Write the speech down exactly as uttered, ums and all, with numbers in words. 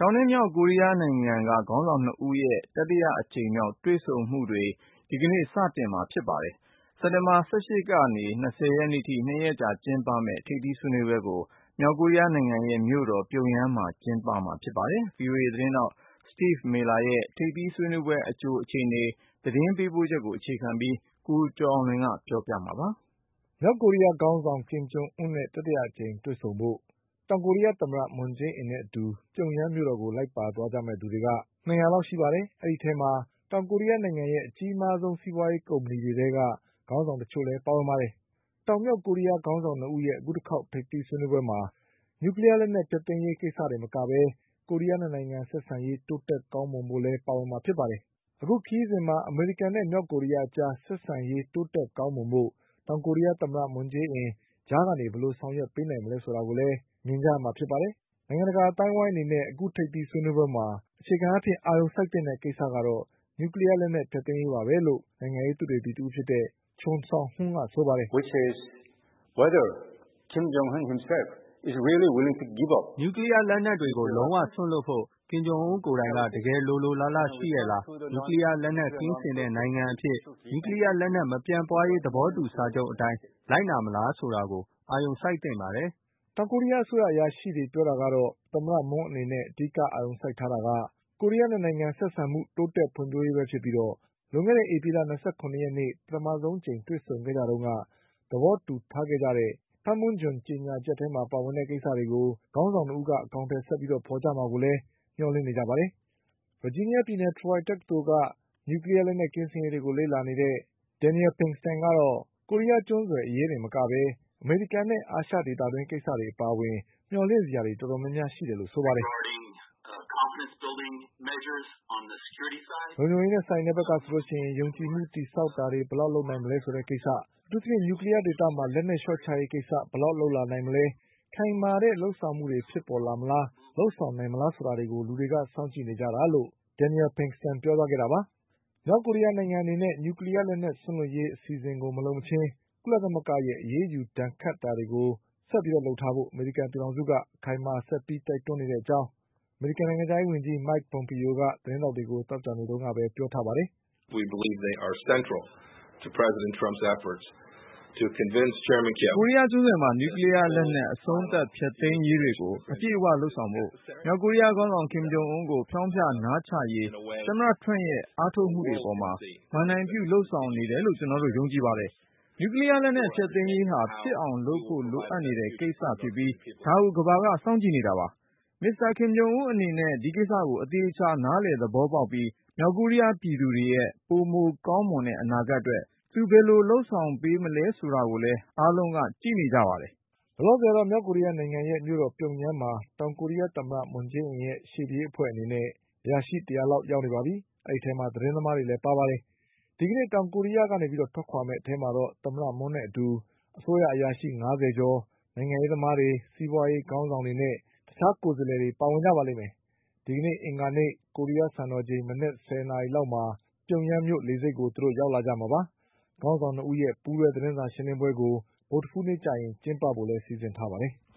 တောင်နဲ့မြောက်ကိုရီးယားနိုင်ငံကခေါင်းဆောင်နှစ်ဦးရဲ့တတိယအကြိမ်မြောက်တွေ့ဆုံမှုတွေဒီကနေ့စတင်မှာဖြစ်ပါတယ်။စက်တင်ဘာ၁၈ကနေ ၂၀ရက်နေ့ထိနှစ်ရက်ကြာကျင်းပမယ့်ထိပ်သီးဆွေးနွေးပွဲကိုမြောက်ကိုရီးယားနိုင်ငံရဲ့မြို့တော်ပြုံယမ်းမှာကျင်းပမှာဖြစ်ပါတယ်။ ဗွီအိုအေသတင်းထောက် Steve Miller ရဲ့ထိပ်သီးဆွေးနွေးပွဲအကြိုအခြေအနေသတင်းပေးပို့ချက်ကိုအခြေခံပြီးကိုကျော်အောင်လွင်ကပြောပြမှာပါ။မြောက်ကိုရီးယားခေါင်းဆောင်ကင်ဂျုံအွန်းနဲ့တတိယအကြိမ်တွေ့ဆုံဖို့တောင်ကိုရီးယားသမ္မတမွန်ဂျေးအင်နဲ့အတူပြုံယမ်းမြို့တော်ကိုလိုက်ပါသွားကြမယ့်သူတွေကနှစ်ရာလောက်ရှိပါတယ်။အဲဒီအထဲမှာတောင်ကိုရီးယားနိုင်ငံရဲ့အကြီးမားဆုံးစီးပွါးရေးကုမ္ပဏီတွေထဲကခေါင်းဆောင်တချို့လည်းပါဝင်ပါတယ်။တောင်မြောက်ကိုရီးယားခေါင်းဆောင်နှစ်ဦးရဲ့အခုတခေါက်ထိပ်သီးဆွေးနွေးပွဲမှာနျူကလီးယားလက်နက်ဖျက်သိမ်းရေးကိစ္စတင်မကပဲကိုရီးယားနှစ်နိုင်ငံဆက်ဆံရေးတိုးတက်ကောင်းမွန်ဖို့လည်းပါဝင်မှာဖြစ်ပါတယ်။အခုခရီးစဉ်မှာအမေရိကန်နဲ့မြောက်ကိုရီးယားအကြားဆက်ဆံရေးတိုးတက်ကောင်းမွန်ဖို့တောင်ကိုရီးယားသမ္မတမွန်ဂျေးအင်ကြားကနေဘယ်လိုဆောင်ရွက်ပေးနိုင်မလဲဆိုတာကိုလည်းမြင်ကြရမှာဖြစ်ပါတယ်။နိုင်ငံတကာအသိုင်းအဝိုင်းအနေနဲ့အခုထိပ်သီးဆွေးနွေးပွဲမှာအခြေခံအားဖြင့်အာရုံစိုက်သင့်တဲ့ကိစ္စကတော့နျူကလီးယားလက်နက်ဖျက်သိမ်းရေးပါပဲလို့နိုင်ငံရေးသုတေသီတဦးဖြစ်တဲ့ Chon Seong Hun ကဆိုပါတယ်။ "နျူကလီးယားလက်နက်တွေကိုလုံးဝစွန့်လွှတ်ဖို့ကင်ဂျုံအွန်းကိုယ်တိုင်ကတကယ်လိုလိုလားလားရှိရဲ့လား၊နျူကလီးယားလက်နက်ကင်းစင်တဲ့နိုင်ငံအဖြစ်နျူကလီးယားလက်နက်မပြန့်ပွါးရေးသဘောတူစာချုပ်အတိုင်းလိုက်နာမလားဆိုတာကိုအာရုံစိုက်သင့်ပါတယ်။ " တောင်ကိုရီးယားအစိုးရအရာရှိတွေပြောတာကတော့သမ္မတမွန်းအနေနဲ့အဓိကအာရုံစိုက်ထားတာကကိုရီးယားနှစ်နိုင်ငံဆက်ဆံမှုတိုးတက်ဖွံ့ဖြိုးရေးပဲဖြစ်ပြီးလွန်ခဲ့တဲ့ဧပြီလ၂၇ရက်နေ့ပထမဆုံးအကြိမ်တွေ့ဆုံခဲ့ကြတုန်းကသဘောတူထားခဲ့ကြတဲ့Panmunjomကြေညာချက်ထဲမှာပါဝင်တဲ့ကိစ္စတွေကိုခေါင်းဆောင်နှစ်ဦးကအကောင်အထည်ဆက်ပြီးဖေါ်ကြမှာကိုလည်းမျှော်လင့်နေကြပါတယ်။ ဗာဂျီးနီးယားပြည်နယ် Troy တက္ကသိုလ်ကနျူကလီးယားလက်နက်ကင်းစင်ရေးတွေကိုလေ့လာနေတဲ့ Daniel Pinkston ကတော့ကိုရီးယားကျွန်းဆွယ်အရေးတင်မကပဲအမေရိကန်နဲ့အာရှဒေသတွင်းကိစ္စတွေအပါအဝင်မျှော်လင့်စရာတွေတော်တော်များများရှိတယ်လို့ဆိုပါတယ်။ "လုံခြုံရေးနဲ့ဆိုင်တဲ့ဘက်ကဆိုရင်ယုံကြည်မှုတည်ဆောက်တာတွေဘယ်လောက်လုပ်နိုင်မလဲဆိုတဲ့ကိစ္စ၊အထူးသဖြင့်နျူကလီးယားဒေသမှာလက်နက်လျှော့ချရေးကိစ္စဘယ်လောက်လုပ်လာနိုင်မလဲ၊ခိုင်မာတဲ့လုပ်ဆောင်မှုတွေဖြစ်ပေါ်လာမလား၊လုပ်ဆောင်နိုင်မလားဆိုတာတွေကိုလူတွေကစောင့်ကြည့်နေကြတာလို့Daniel Pinkstonပြောသွားခဲ့တာပါ။မြောက်ကိုရီးယားနိုင်ငံအနေနဲ့နျူကလီးယားလက်နက်စွန့်လွှတ်ရေးအစီအစဉ်ကိုမလုပ်မချင်းကုလသမဂ္ဂရဲ့အရေးယူဒဏ်ခတ်တာတွေကိုဆက်ပြီးလုပ်ထားဖို့အမေရိကန်ပြည်ထောင်စုကအခိုင်အမာဆက်ပြီးတိုက်တွန်းနေတဲ့အကြောင်းအမေရိကန်နိုင်ငံခြားရေးဝန်ကြီး Mike Pompeoကသတင်းထောက်တွေကိုသောကြာနေ့တုန်းကပဲပြောထားပါတယ်။ "ကိုရီးယားကျွန်းဆွယ်မှာနျူကလီးယားလက်နက်အဆုံးသတ်ဖျက်သိမ်းရေးတွေကိုအပြည့်အဝလုပ်ဆောင်ဖို့မြောက်ကိုရီးယားခေါင်းဆောင်ကင်ဂျုံအွန်းကိုဖျောင်းဖျနားချရေးသမ္မတထရမ့်ရဲ့အားထုတ်မှုတွေအပေါ်မှာမဏ္ဍိုင်ပြုလုပ်ဆောင်နေတယ်လို့ကျနော်တို့ယုံကြည်ပါတယ်။နျူကလီးယားလက်နက်ဖျက်သိမ်းရေးဟာဖြစ်အောင်လုပ်ဖို့လိုအပ်နေတဲ့ကိစ္စဖြစ်ပြီးဒါကိုကမ္ဘာကစောင့်ကြည့်နေတာပါ။မစ္စတာကင်ဂျုံအွန်းအနေနဲ့ဒီကိစ္စကိုအသေအချာနားလည်သဘောပေါက်ပြီးမြောက်ကိုရီးယားပြည်သူတွေရဲ့ပိုမိုကောင်းမွန်တဲ့အနာဂတ်အတွက်သူဘယ်လိုလုပ်ဆောင်ပေးမလဲဆိုတာကိုလည်းအားလုံးကကြည့်နေကြပါတယ်။" လောလောဆယ်တော့မြောက်ကိုရီးယားနိုင်ငံရဲ့မြို့တော်ပြုံယမ်းမှာတောင်ကိုရီးယားသမ္မတမွန်ဂျေးအင်ရဲ့ရှေ့ပြေးအဖွဲ့အနေနဲ့အရာရှိတရာလောက်ရောက်နေပါပြီ။အဲဒီအထဲမှာသတင်းသမားတွေလည်းပါပါတယ်။ဒီကနေ့တောင်ကိုရီးယားကနေထွက်ခွါမယ့်အထဲမှာတော့သမ္မတမွန်းနဲ့အတူအစိုးရအရာရှိငါးဆယ်ကျော်၊နိုင်ငံရေးသမားတွေ၊စီးပွါးရေးခေါင်းဆောင်တွေနဲ့တခြားကိုယ်စားလှယ်တွေပါဝင်ကြပါလိမ့်မယ်။ဒီကနေ့အင်္ဂါနေ့ကိုရီးယားစံတော်ချိန်မနက်ဆယ်နာရီလောက်မှာပြုံယမ်းမြို့လေဆိပ်ကိုသူတို့ရောက်လာကြမှာပါ။ခေါင်းဆောင်နှစ်ဦးရဲ့ပူးတွဲသတင်းစာရှင်းလင်းပွဲကိုဗုဒ္ဓဟူးနေ့ကျရင်ကျင်းပဖို့လည်းစီစဉ်ထားပါတယ်။